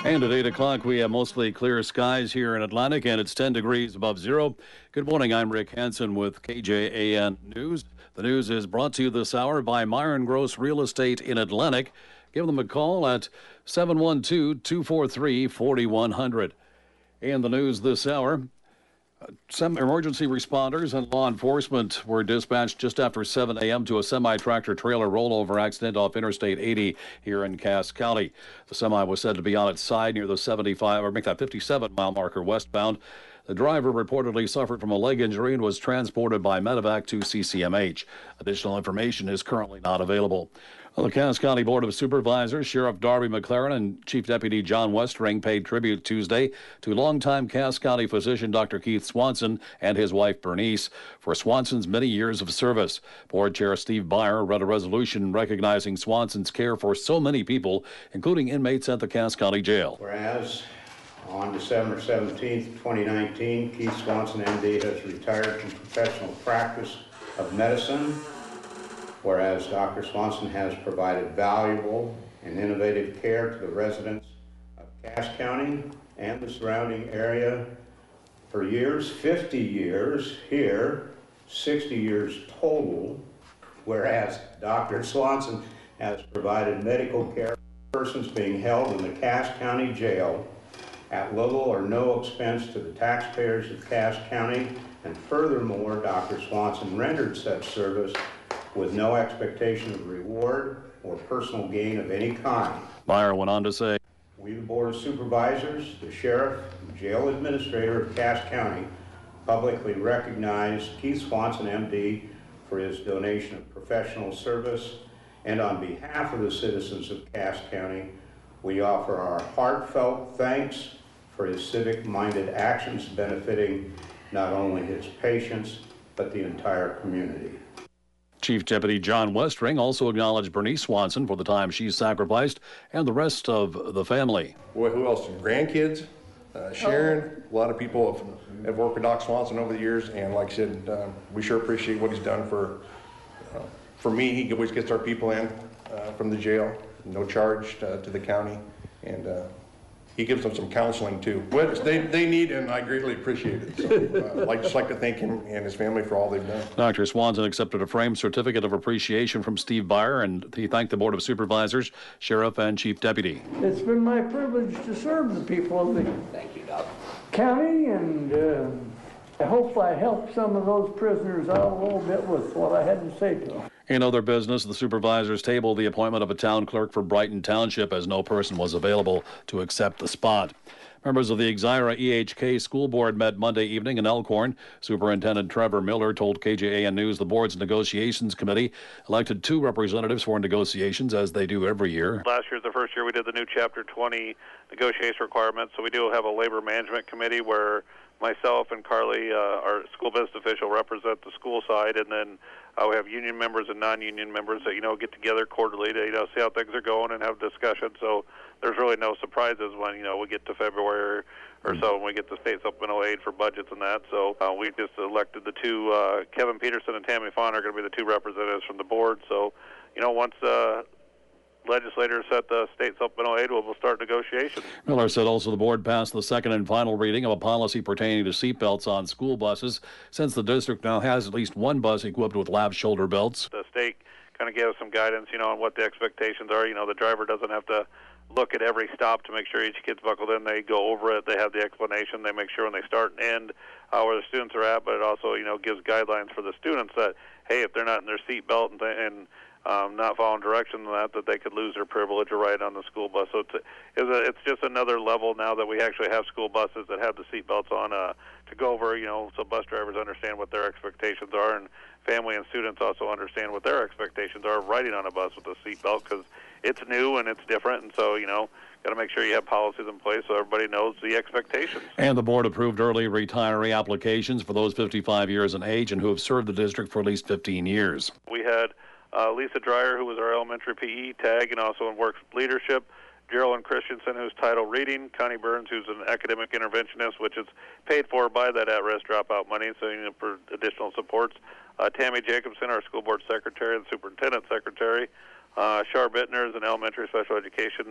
And at 8 o'clock, we have mostly clear skies here in Atlantic, and it's 10 degrees above zero. Good morning. I'm Rick Hansen with KJAN News. The news is brought to you this hour by Myron Gross Real Estate in Atlantic. Give them a call at 712-243-4100. In the news this hour, some emergency responders and law enforcement were dispatched just after 7 a.m. to a semi-tractor trailer rollover accident off Interstate 80 here in Cass County. The semi was said to be on its side near the 57-mile marker westbound. The driver reportedly suffered from a leg injury and was transported by medevac to CCMH. Additional information is currently not available. Well, the Cass County Board of Supervisors, Sheriff Darby McLaren and Chief Deputy John Westring paid tribute Tuesday to longtime Cass County physician Dr. Keith Swanson and his wife Bernice for Swanson's many years of service. Board Chair Steve Byer read a resolution recognizing Swanson's care for so many people, including inmates at the Cass County Jail. Whereas on December 17th, 2019, Keith Swanson, MD, has retired from professional practice of medicine. Whereas Dr. Swanson has provided valuable and innovative care to the residents of Cass County and the surrounding area for years, 50 years here, 60 years total. Whereas Dr. Swanson has provided medical care for persons being held in the Cass County Jail at little or no expense to the taxpayers of Cass County, and furthermore, Dr. Swanson rendered such service with no expectation of reward or personal gain of any kind. Byer went on to say, We, the Board of Supervisors, the Sheriff, and Jail Administrator of Cass County, publicly recognize Keith Swanson, MD, for his donation of professional service, and on behalf of the citizens of Cass County, we offer our heartfelt thanks for his civic-minded actions benefiting not only his patients, but the entire community. Chief Deputy John Westring also acknowledged Bernice Swanson for the time she's sacrificed and the rest of the family. Boy, who else? Grandkids, Sharon. A lot of people have worked with Doc Swanson over the years, and like I said, we sure appreciate what he's done for me. He always gets our people in from the jail, no charge to the county, and he gives them some counseling too, which they need, and I greatly appreciate it. So I'd just like to thank him and his family for all they've done. Dr. Swanson accepted a framed certificate of appreciation from Steve Byer, and he thanked the Board of Supervisors, Sheriff, and Chief Deputy. It's been my privilege to serve the people of the county, and I hope I helped some of those prisoners out a little bit with what I had to say to them. In other business, the supervisors tabled the appointment of a town clerk for Brighton Township as no person was available to accept the spot. Members of the Exira EHK School Board met Monday evening in Elkhorn. Superintendent Trevor Miller told KJAN News the board's negotiations committee elected 2 representatives for negotiations, as they do every year. Last year, the first year, we did the new Chapter 20 negotiation requirements, so we do have a labor management committee where myself and Carly, our school business official, represent the school side, and then we have union members and non-union members that, get together quarterly to, see how things are going and have discussions. So there's really no surprises when, we get to February or so, when we get the state supplemental aid for budgets and that. So we just elected the 2, Kevin Peterson and Tammy Fawn are going to be the 2 representatives from the board. So, once legislators set the state supplemental aid, we'll start negotiations. Miller said also the board passed the second and final reading of a policy pertaining to seatbelts on school buses, since the district now has at least 1 bus equipped with lab shoulder belts. The state kind of gave us some guidance, on what the expectations are. The driver doesn't have to look at every stop to make sure each kid's buckled in. They go over it. They have the explanation. They make sure when they start and end where the students are at, but it also, gives guidelines for the students that, hey, if they're not in their seatbelt and not following directions on that they could lose their privilege of ride on the school bus. So it's just another level now that we actually have school buses that have the seat belts on to go over, so bus drivers understand what their expectations are, and family and students also understand what their expectations are of riding on a bus with a seat belt, because it's new and it's different, and so, got to make sure you have policies in place so everybody knows the expectations. And the board approved early retiree applications for those 55 years in age and who have served the district for at least 15 years. We had Lisa Dreyer, who was our elementary PE tag and also in works leadership, Geraldine Christensen, who's title reading, Connie Burns, who's an academic interventionist, which is paid for by that at-risk dropout money, so for additional supports. Tammy Jacobson, our school board secretary and superintendent secretary. Char Bittner is an elementary special education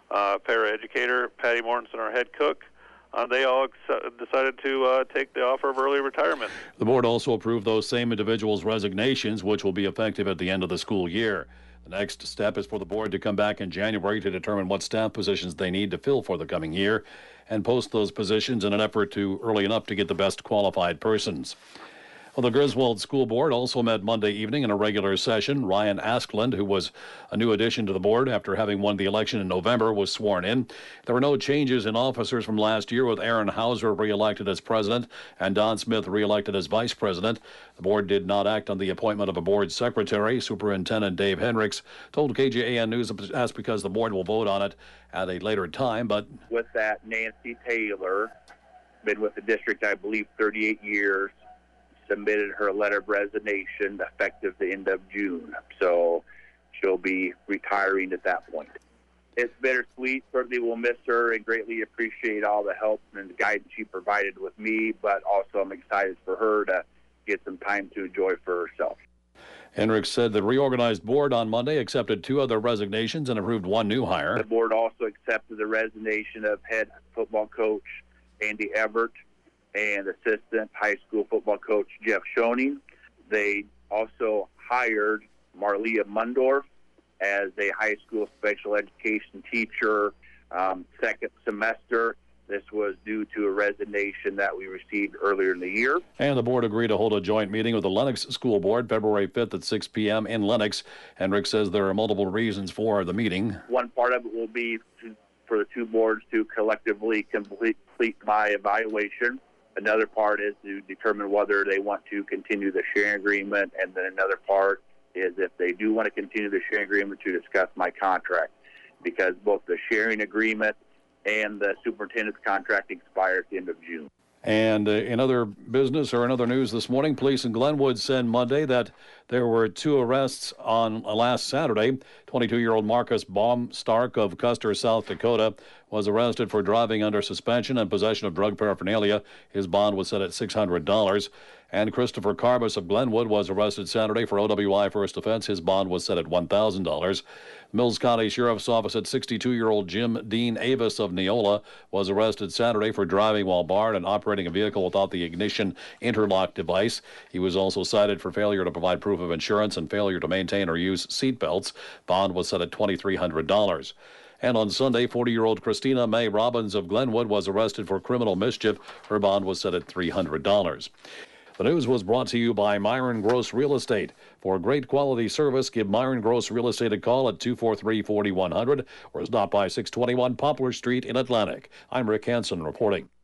paraeducator, Patty Mortensen, our head cook. They all decided to take the offer of early retirement. The board also approved those same individuals' resignations, which will be effective at the end of the school year. The next step is for the board to come back in January to determine what staff positions they need to fill for the coming year and post those positions in an effort to early enough to get the best qualified persons. Well, the Griswold School Board also met Monday evening in a regular session. Ryan Askland, who was a new addition to the board after having won the election in November, was sworn in. There were no changes in officers from last year, with Aaron Hauser reelected as president and Don Smith reelected as vice president. The board did not act on the appointment of a board secretary. Superintendent Dave Hendricks told KJAN News that's because the board will vote on it at a later time. But with that, Nancy Taylor, been with the district, I believe, 38 years, submitted her letter of resignation effective the end of June. So she'll be retiring at that point. It's bittersweet. Certainly we'll miss her and greatly appreciate all the help and the guidance she provided with me, but also I'm excited for her to get some time to enjoy for herself. Hendricks said the reorganized board on Monday accepted 2 other resignations and approved 1 new hire. The board also accepted the resignation of head football coach Andy Everett and assistant high school football coach Jeff Schoening. They also hired Marlia Mundorf as a high school special education teacher, second semester. This was due to a resignation that we received earlier in the year. And the board agreed to hold a joint meeting with the Lennox School Board February 5th at 6 p.m. in Lennox. Hendricks says there are multiple reasons for the meeting. One part of it will be for the 2 boards to collectively complete my evaluation. Another part is to determine whether they want to continue the sharing agreement, and then another part is if they do want to continue the sharing agreement to discuss my contract, because both the sharing agreement and the superintendent's contract expire at the end of June. And in other business or in other news this morning, police in Glenwood said Monday that there were 2 arrests on last Saturday. 22-year-old Marcus Baumstark of Custer, South Dakota, was arrested for driving under suspension and possession of drug paraphernalia. His bond was set at $600. And Christopher Carbus of Glenwood was arrested Saturday for OWI first offense. His bond was set at $1,000. Mills County Sheriff's Office said 62-year-old Jim Dean Avis of Neola was arrested Saturday for driving while barred and operating a vehicle without the ignition interlock device. He was also cited for failure to provide proof of insurance and failure to maintain or use seat belts. Bond was set at $2,300. And on Sunday, 40-year-old Christina Mae Robbins of Glenwood was arrested for criminal mischief. Her bond was set at $300. The news was brought to you by Myron Gross Real Estate. For great quality service, give Myron Gross Real Estate a call at 243-4100 or stop by 621 Poplar Street in Atlantic. I'm Rick Hansen reporting.